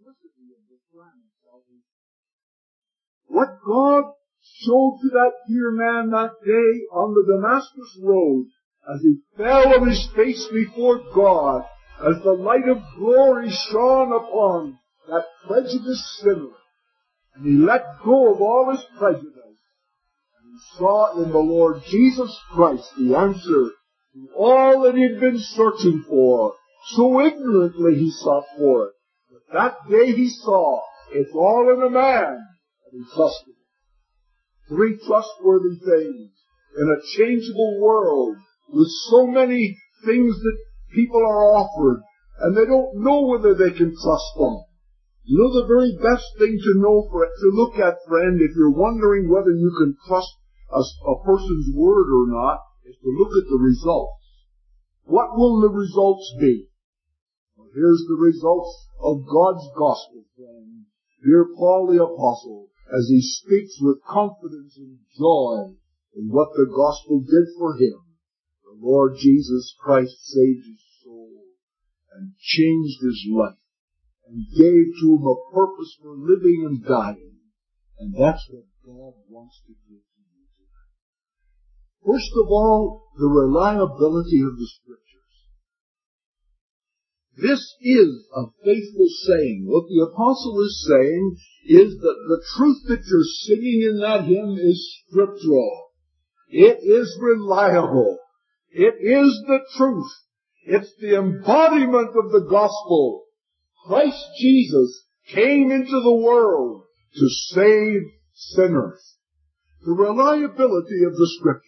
simplicity of the plan of salvation. What God showed to that dear man that day on the Damascus road, as he fell on his face before God, as the light of glory shone upon that prejudiced sinner, and he let go of all his prejudice, and he saw in the Lord Jesus Christ the answer to all that he had been searching for. So ignorantly he sought for it. But that day he saw, it's all in a man, and he trusted him. Three trustworthy things in a changeable world with so many things that people are offered, and they don't know whether they can trust them. You know, the very best thing to know, to look at, friend, if you're wondering whether you can trust a person's word or not, is to look at the results. What will the results be? Well, here's the results of God's gospel, friend. Dear Paul the Apostle, as he speaks with confidence and joy in what the gospel did for him, the Lord Jesus Christ saved his soul and changed his life and gave to him a purpose for living and dying. And that's what God wants to give to you tonight. First of all, the reliability of the Scriptures. This is a faithful saying. What the apostle is saying is that the truth that you're singing in that hymn is scriptural. It is reliable. It is the truth. It's the embodiment of the gospel. Christ Jesus came into the world to save sinners. The reliability of the Scriptures.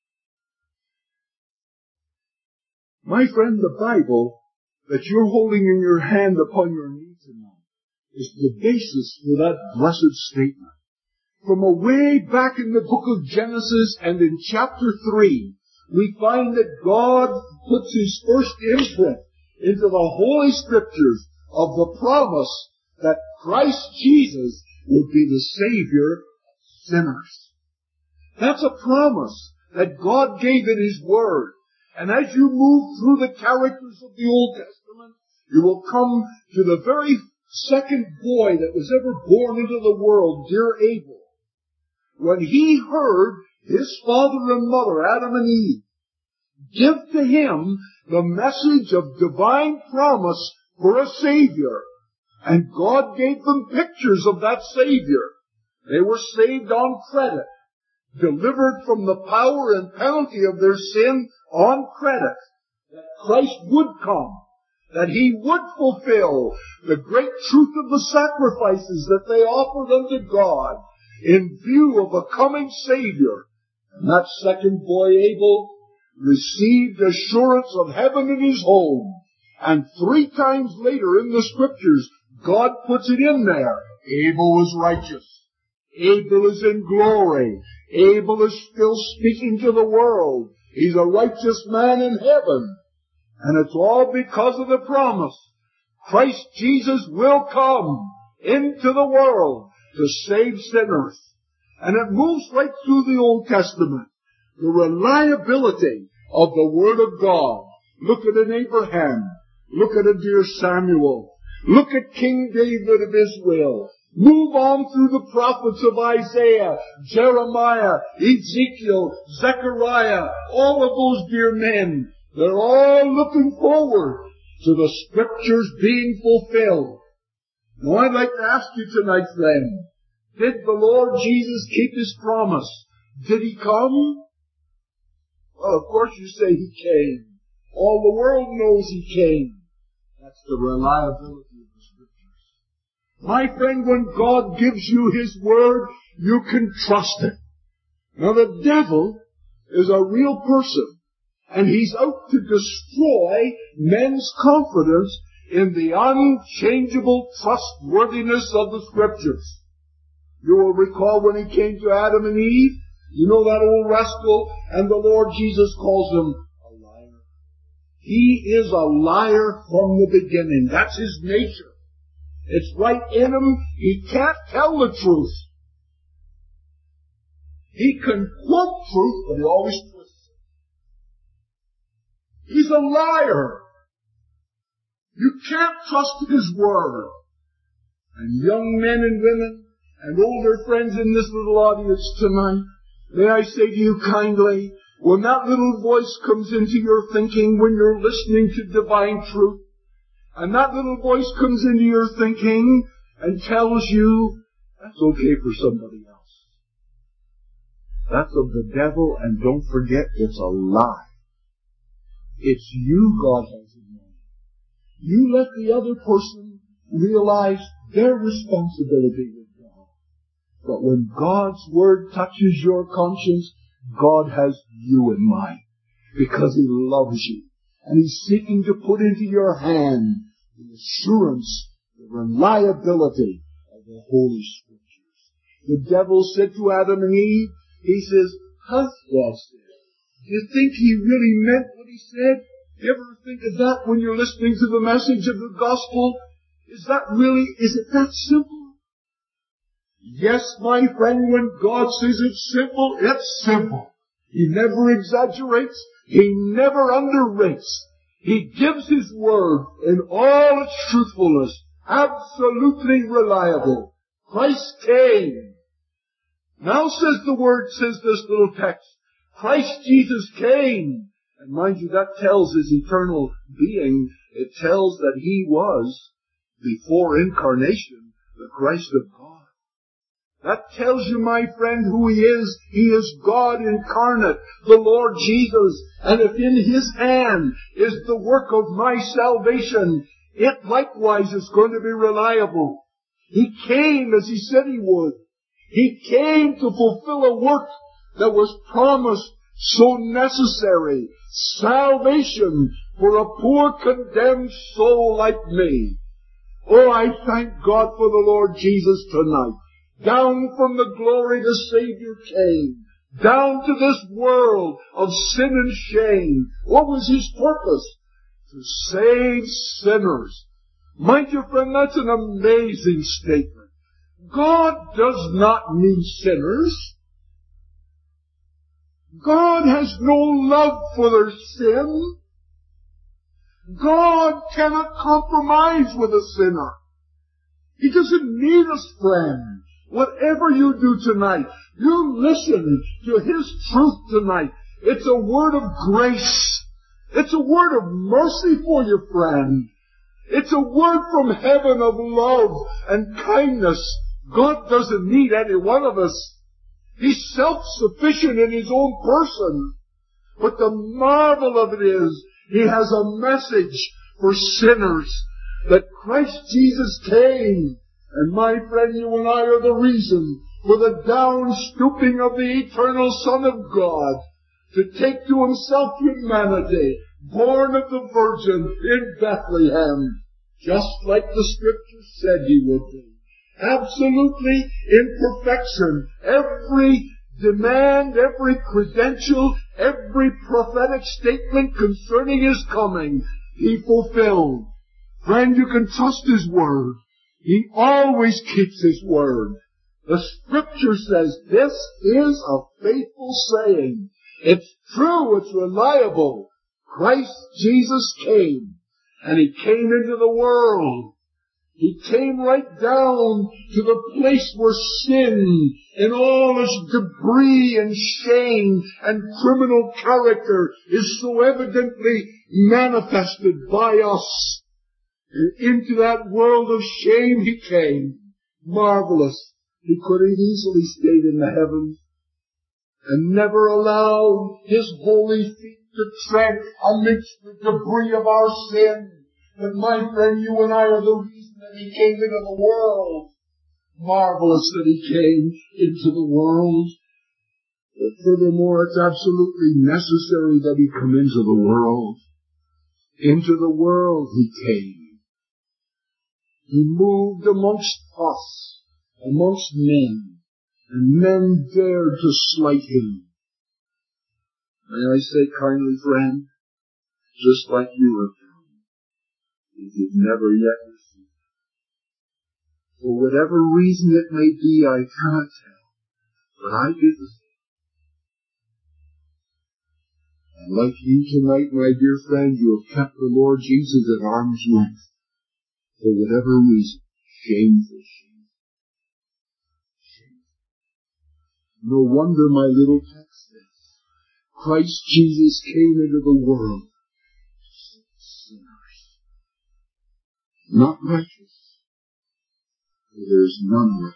My friend, the Bible that you're holding in your hand upon your knee tonight is the basis for that blessed statement. From away back in the book of Genesis and in chapter 3, we find that God puts His first imprint into the Holy Scriptures of the promise that Christ Jesus would be the Savior of sinners. That's a promise that God gave in His Word. And as you move through the characters of the Old Testament, you will come to the very second boy that was ever born into the world, dear Abel. When he heard his father and mother, Adam and Eve, give to him the message of divine promise for a Savior, and God gave them pictures of that Savior. They were saved on credit, delivered from the power and penalty of their sin on credit, that Christ would come, that He would fulfill the great truth of the sacrifices that they offered unto God in view of a coming Savior. And that second boy, Abel, received assurance of heaven in his home. And 3 times later in the Scriptures, God puts it in there. Abel was righteous. Abel is in glory. Abel is still speaking to the world. He's a righteous man in heaven. And it's all because of the promise. Christ Jesus will come into the world to save sinners. And it moves right through the Old Testament. The reliability of the Word of God. Look at an Abraham. Look at a dear Samuel. Look at King David of Israel. Move on through the prophets of Isaiah, Jeremiah, Ezekiel, Zechariah, all of those dear men. They're all looking forward to the Scriptures being fulfilled. Now I'd like to ask you tonight, friend, did the Lord Jesus keep His promise? Did He come? Well, of course you say He came. All the world knows He came. That's the reliability of the Scriptures. My friend, when God gives you His Word, you can trust it. Now the devil is a real person, and he's out to destroy men's confidence in the unchangeable trustworthiness of the Scriptures. You will recall when he came to Adam and Eve, you know that old rascal, and the Lord Jesus calls him a liar. He is a liar from the beginning. That's his nature. It's right in him. He can't tell the truth. He can quote truth, but he always twists it. He's a liar. You can't trust His Word. and young men and women and older friends in this little audience tonight, may I say to you kindly, when that little voice comes into your thinking when you're listening to divine truth, and that little voice comes into your thinking and tells you, that's okay for somebody else. That's of the devil, and don't forget, it's a lie. It's you God has in mind. You let the other person realize their responsibility with God. But when God's Word touches your conscience, God has you in mind. Because He loves you. And He's seeking to put into your hand the assurance, the reliability of the Holy Scriptures. The devil said to Adam and Eve, he says, "Hath God said?" Do you think he really meant what he said? You ever think of that when you're listening to the message of the gospel? Is it that simple? Yes, my friend, when God says it's simple. He never exaggerates. He never underrates. He gives His Word in all its truthfulness, absolutely reliable. Christ came. Now says this little text, Christ Jesus came. And mind you, that tells His eternal being. It tells that He was, before incarnation, the Christ of God. That tells you, my friend, who He is. He is God incarnate, the Lord Jesus. And if in His hand is the work of my salvation, it likewise is going to be reliable. He came as He said He would. He came to fulfill a work that was promised, so necessary. Salvation for a poor condemned soul like me. Oh, I thank God for the Lord Jesus tonight. Down from the glory the Savior came. Down to this world of sin and shame. What was His purpose? To save sinners. Mind you, friend, that's an amazing statement. God does not need sinners. God has no love for their sin. God cannot compromise with a sinner. He doesn't need us, friend. Whatever you do tonight, you listen to His truth tonight. It's a word of grace. It's a word of mercy for you, friend. It's a word from heaven of love and kindness. God doesn't need any one of us. He's self-sufficient in His own person. But the marvel of it is, He has a message for sinners, that Christ Jesus came. And my friend, you and I are the reason for the down-stooping of the eternal Son of God to take to Himself humanity, born of the Virgin in Bethlehem, just like the Scripture said He would be. Absolutely in perfection. Every demand, every credential, every prophetic statement concerning His coming, He fulfilled. Friend, you can trust His Word. He always keeps His Word. The Scripture says this is a faithful saying. It's true, it's reliable. Christ Jesus came, and He came into the world. He came right down to the place where sin in all its debris and shame and criminal character is so evidently manifested by us. And into that world of shame He came. Marvelous. He could have easily stayed in the heavens and never allowed His holy feet to tread amidst the debris of our sin. But my friend, you and I are the reason that He came into the world. Marvelous that He came into the world. But furthermore, it's absolutely necessary that He come into the world. Into the world He came. He moved amongst us, amongst men, and men dared to slight Him. May I say kindly, friend, just like you have done, if you've never yet received it. For whatever reason it may be, I cannot tell, but I did the same. And like you tonight, my dear friend, you have kept the Lord Jesus at arm's length. For whatever reason. Shameful, shameful. No wonder my little text says, Christ Jesus came into the world to save sinners. Not righteous, for there is none righteous.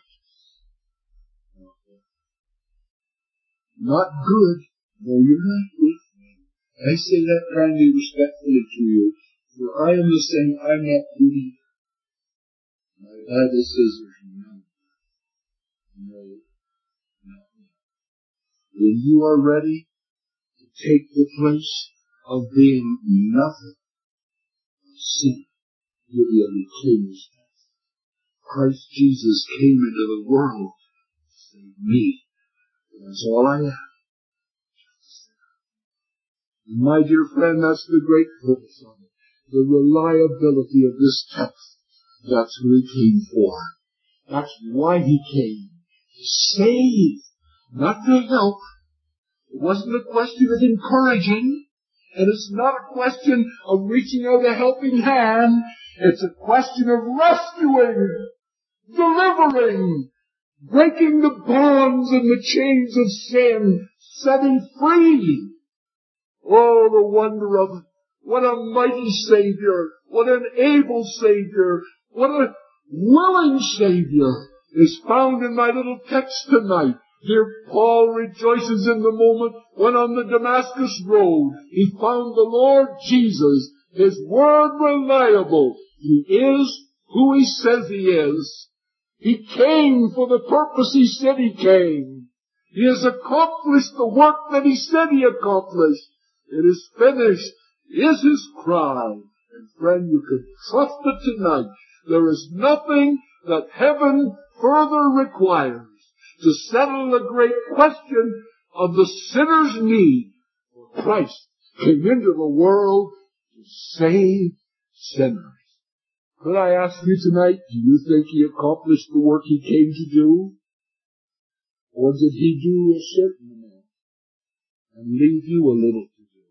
Not good, no, you're not good. I say that kindly, respectfully to you, for I am the same, I'm not good either. My Bible says there's none. No, not me. When you are ready to take the place of being nothing, sin, you'll be able to clean this path. Christ Jesus came into the world to save me. That's all I am. My dear friend, that's the great purpose of it. The reliability of this text. That's who he came for. That's why he came. To save, not to help. It wasn't a question of encouraging, and it's not a question of reaching out a helping hand. It's a question of rescuing, delivering, breaking the bonds and the chains of sin, setting free. Oh, the wonder of it. What a mighty Savior. What an able Savior. What a willing Savior is found in my little text tonight. Dear Paul rejoices in the moment when on the Damascus road he found the Lord Jesus, his word reliable. He is who he says he is. He came for the purpose he said he came. He has accomplished the work that he said he accomplished. It is finished, is his cry. And friend, you can trust it tonight. There is nothing that heaven further requires to settle the great question of the sinner's need. For Christ came into the world to save sinners. Could I ask you tonight, do you think he accomplished the work he came to do? Or did he do a certain amount and leave you a little to do?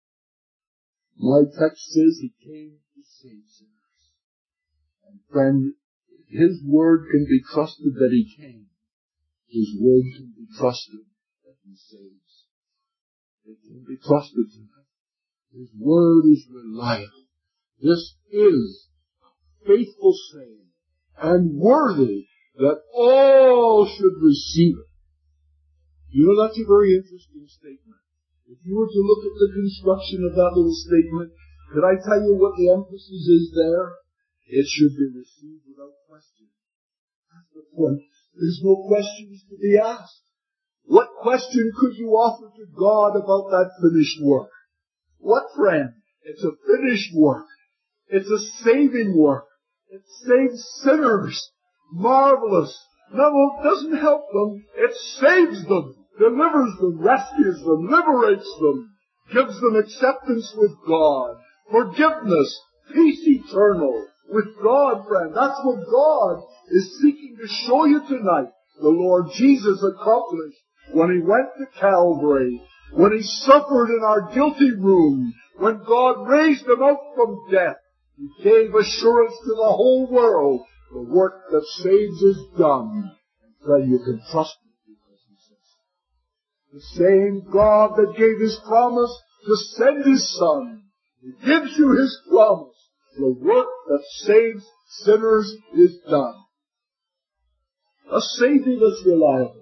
My text says he came to save sinners. And friend, his word can be trusted that he came. His word can be trusted that he saves. It can be trusted tonight. His word is reliable. This is a faithful saying and worthy that all should receive it. You know, that's a very interesting statement. If you were to look at the construction of that little statement, could I tell you what the emphasis is there? It should be received without question. That's the point. There's no questions to be asked. What question could you offer to God about that finished work? What, friend? It's a finished work. It's a saving work. It saves sinners. Marvelous. No, it doesn't help them. It saves them, delivers them, rescues them, liberates them, gives them acceptance with God, forgiveness, peace eternal with God, friend. That's what God is seeking to show you tonight. The Lord Jesus accomplished when he went to Calvary, when he suffered in our guilty room, when God raised him out from death. He gave assurance to the whole world. The work that saves is done. And friend, you can trust him because he says the same God that gave his promise to send his Son, he gives you his promise. The work that saves sinners is done. A Savior that's reliable.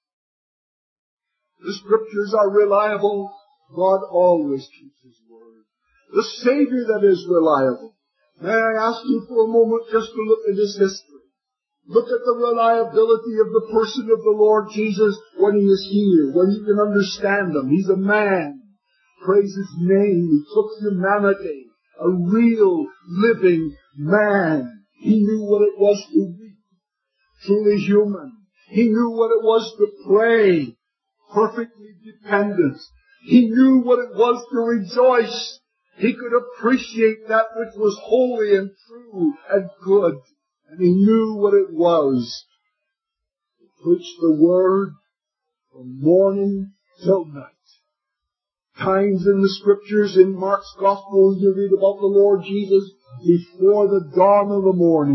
The Scriptures are reliable. God always keeps his word. The Savior that is reliable. May I ask you for a moment just to look at his history. Look at the reliability of the person of the Lord Jesus when he is here, when you can understand him. He's a man. Praise his name. He took humanity. A real, living man. He knew what it was to weep. Truly human. He knew what it was to pray. Perfectly dependent. He knew what it was to rejoice. He could appreciate that which was holy and true and good. And he knew what it was to preach the word from morning till night. Times in the Scriptures, in Mark's Gospel, you read about the Lord Jesus, before the dawn of the morning,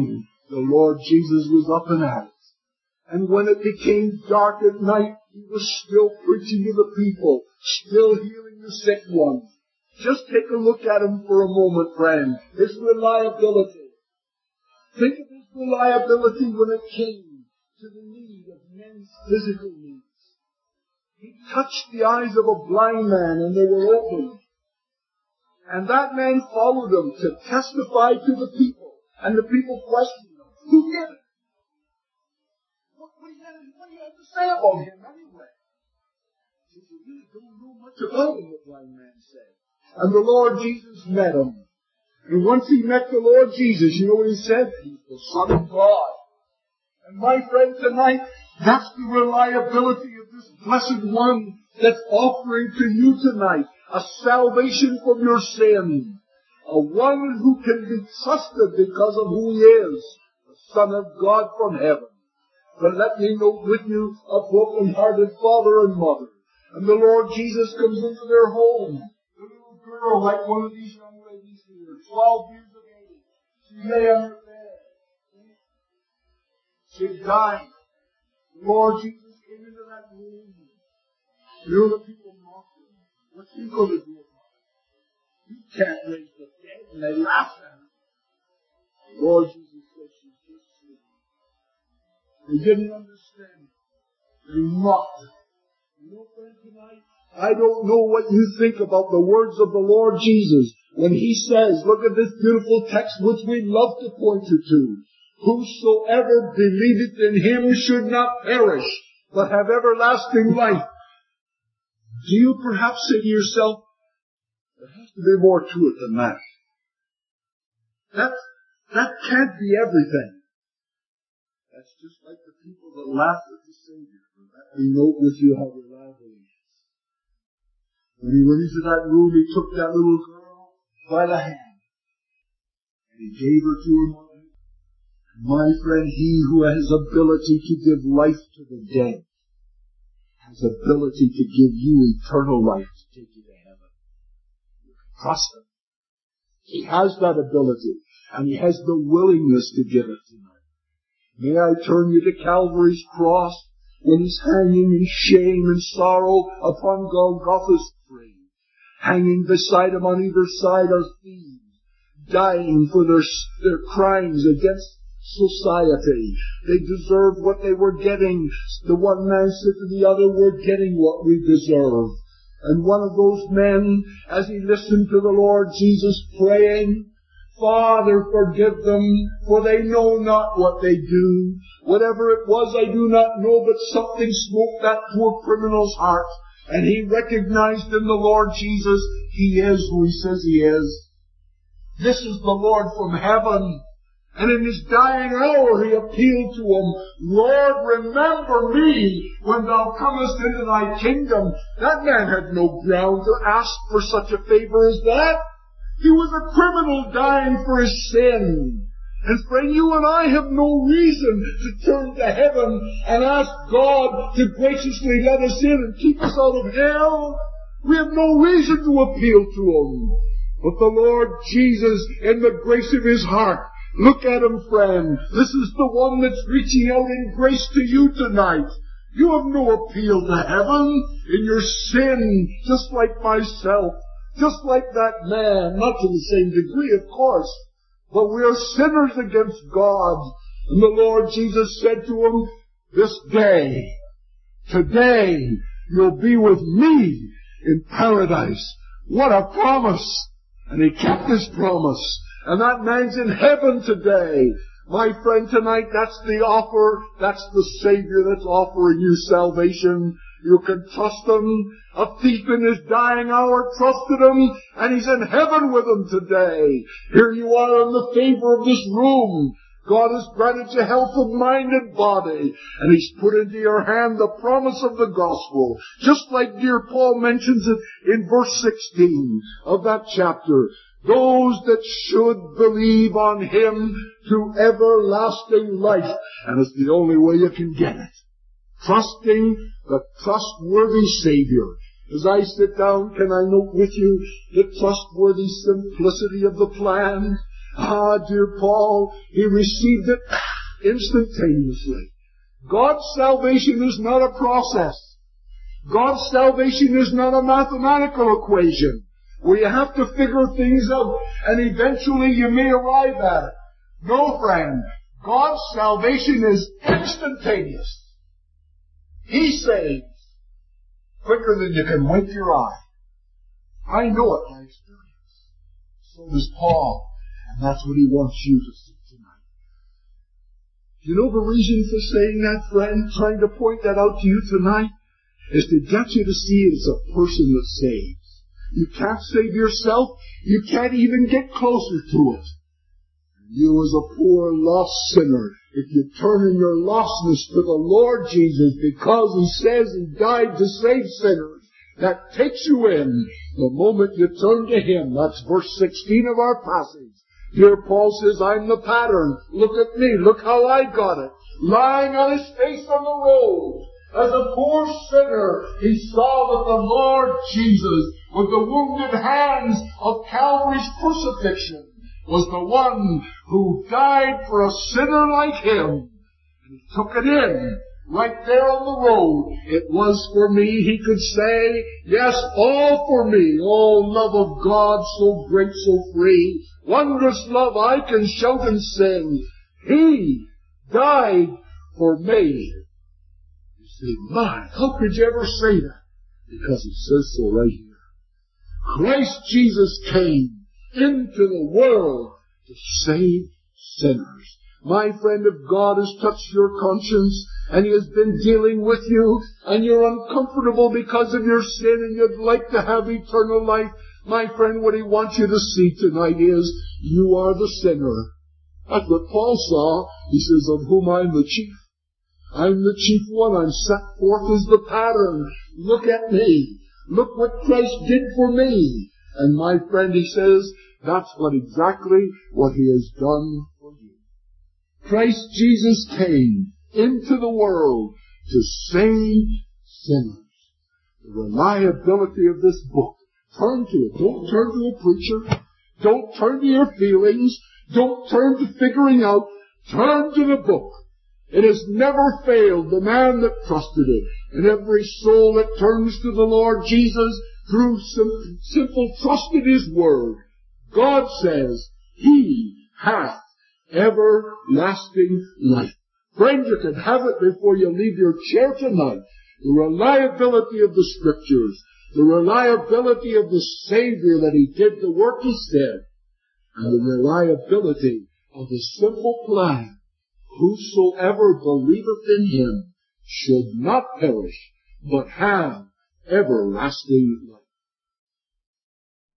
The Lord Jesus was up and at it. And when it became dark at night, He was still preaching to the people, still healing the sick ones. Just take a look at Him for a moment, friend. His reliability. Think of His reliability when it came to the need of men's physical needs. He touched the eyes of a blind man and they were opened. And that man followed Him to testify to the people. And the people questioned Him. Who did it? What do you have to say about Him anyway? He said, "You don't know much about Him," the blind man said. And the Lord Jesus met him. And once he met the Lord Jesus, you know what he said? He's the Son of God. And my friend, tonight, that's the reliability of this Blessed One that's offering to you tonight a salvation from your sin. A one who can be trusted because of who He is, the Son of God from heaven. But let me note with you a broken-hearted father and mother. And the Lord Jesus comes into their home. The little girl, like one of these young ladies here, 12 years of age, she lay on her bed. She died. The Lord Jesus came into that room. You know the people mocked Him. What's He going to do about it? He can't raise the dead. And they laughed at Him. The Lord Jesus said, "She's just sleeping." They didn't understand. They mocked Him. You know, friend, tonight, I don't know what you think about the words of the Lord Jesus when He says, look at this beautiful text which we love to point you to. Whosoever believeth in Him should not perish, but have everlasting life. Do you perhaps say to yourself, there has to be more to it than that? That can't be everything. That's just like the people that laughed at the Savior. Let me note with you how reliable He is. When He went into that room, He took that little girl by the hand. And He gave her to her mother. My friend, He who has ability to give life to the dead has ability to give you eternal life to take you to heaven. You can trust Him. He has that ability. And He has the willingness to give it tonight. May I turn you to Calvary's cross when He's hanging in shame and sorrow upon Golgotha's tree. Hanging beside Him on either side are thieves, dying for their crimes against society. They deserved what they were getting. The one man said to the other, "We're getting what we deserve." And one of those men, as he listened to the Lord Jesus praying, "Father, forgive them, for they know not what they do. Whatever it was, I do not know, but something smote that poor criminal's heart." And he recognized in the Lord Jesus, He is who He says He is. This is the Lord from heaven. And in His dying hour, He appealed to Him, "Lord, remember me when Thou comest into Thy kingdom." That man had no ground to ask for such a favor as that. He was a criminal dying for his sin. And friend, you and I have no reason to turn to heaven and ask God to graciously let us in and keep us out of hell. We have no reason to appeal to Him. But the Lord Jesus, in the grace of His heart, look at Him, friend. This is the one that's reaching out in grace to you tonight. You have no appeal to heaven in your sin, just like myself. Just like that man, not to the same degree, of course, but we are sinners against God. And the Lord Jesus said to him, "This day, today, you'll be with me in paradise." What a promise! And He kept His promise. And that man's in heaven today. My friend, tonight, that's the offer. That's the Savior that's offering you salvation. You can trust Him. A thief in his dying hour trusted Him, and he's in heaven with Him today. Here you are in the favor of this room. God has granted you health of mind and body, and He's put into your hand the promise of the gospel. Just like dear Paul mentions it in verse 16 of that chapter. Those that should believe on Him to everlasting life. And it's the only way you can get it. Trusting the trustworthy Savior. As I sit down, can I note with you the trustworthy simplicity of the plan? Dear Paul, he received it instantaneously. God's salvation is not a process. God's salvation is not a mathematical equation where you have to figure things out and eventually you may arrive at it. No, friend. God's salvation is instantaneous. He saves quicker than you can wink your eye. I know it by experience. So does Paul. And that's what he wants you to see tonight. You know the reason for saying that, friend? Trying to point that out to you tonight is to get you to see it as a person that saves. You can't save yourself. You can't even get closer to it. You as a poor lost sinner, if you turn in your lostness to the Lord Jesus because He says He died to save sinners, that takes you in the moment you turn to Him. That's verse 16 of our passage. Here Paul says, I'm the pattern. Look at me. Look how I got it. Lying on his face on the road. As a poor sinner, he saw that the Lord Jesus, with the wounded hands of Calvary's crucifixion, was the one who died for a sinner like him. And he took it in, right there on the road. It was for me, he could say, yes, all for me. Oh, love of God, so great, so free. Wondrous love, I can shout and sing. He died for me. You say, my, how could you ever say that? Because he says so right here. Christ Jesus came into the world to save sinners. My friend, if God has touched your conscience and He has been dealing with you and you're uncomfortable because of your sin and you'd like to have eternal life, my friend, what He wants you to see tonight is you are the sinner. That's what Paul saw. He says, of whom I'm the chief. I'm the chief one. I'm set forth as the pattern. Look at me. Look what Christ did for me. And my friend, he says, that's exactly what He has done for you. Christ Jesus came into the world to save sinners. The reliability of this book. Turn to it. Don't turn to a preacher. Don't turn to your feelings. Don't turn to figuring out. Turn to the book. It has never failed the man that trusted it. And every soul that turns to the Lord Jesus through simple trust in His Word, God says, He hath everlasting life. Friend, you can have it before you leave your chair tonight. The reliability of the Scriptures, the reliability of the Savior that He did the work He said, and the reliability of the simple plan. Whosoever believeth in Him should not perish, but have everlasting life.